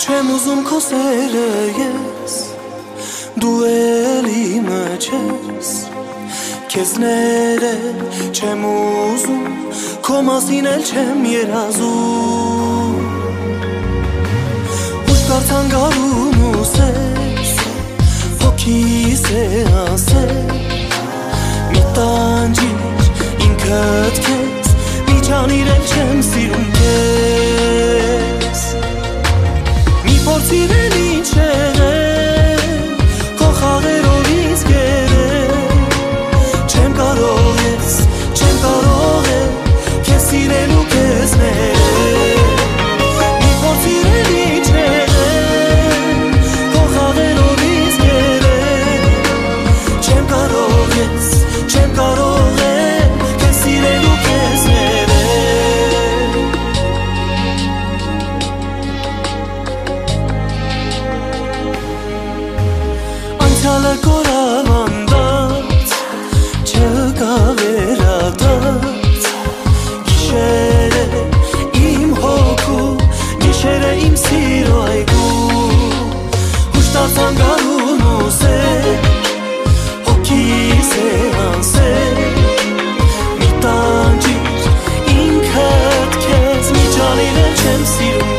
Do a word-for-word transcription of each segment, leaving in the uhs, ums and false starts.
Չեմ ուզում քո սերը ես, դու էլի մչես, քեզ ներել չեմ ուզում, քո մասին էլ չեմ երազում։ Ուշ դարձան գարուն ու սեր, հոգիս է անսեր, մի տանջիր ինքդ քեզ, մի ջանիր էլ չեմ սիրում քեզ։ Փորձիր էլ ինչ եղել, քո խաղերով ինձ գերել, չեմ կարող ես, չեմ կարող էլ, քեզ սիրել ու քեզ ներել։ Մի փորձիր էլ ինչ եղել, քո խաղերով ինձ գերել, չեմ կարող ես, չեմ կարող էլ, քեզ սիրել ու քեզ ներել։ Անցյալը կորավանդած, չկա վերադարձ, գիշերը իմ հոգու, գիշերը իմ սիրո այգու, ուշ դարձան գարուն ու սեր, հոգիս է անսեր, մի տանջիր ինքդ քեզ, մի ջանիր էլ չեմ սիրում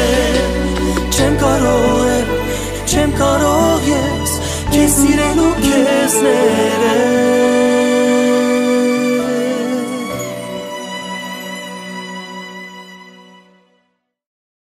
Չեմ կարող ես, քեզ սիրել ու քեզ